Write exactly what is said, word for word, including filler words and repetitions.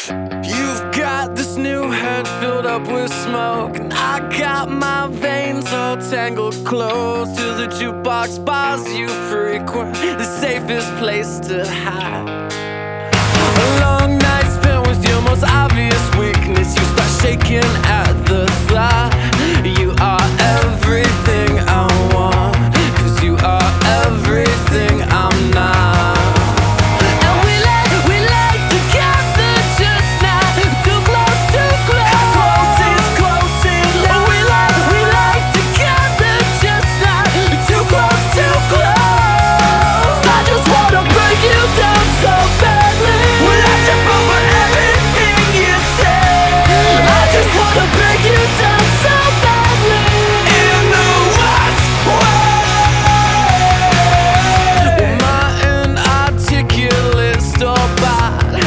You've got this new head filled up with smoke, and I got my veins all tangled close to the jukebox bars you frequent, the safest place to hide. A long night spent with your most obvious weakness, you start shaking out.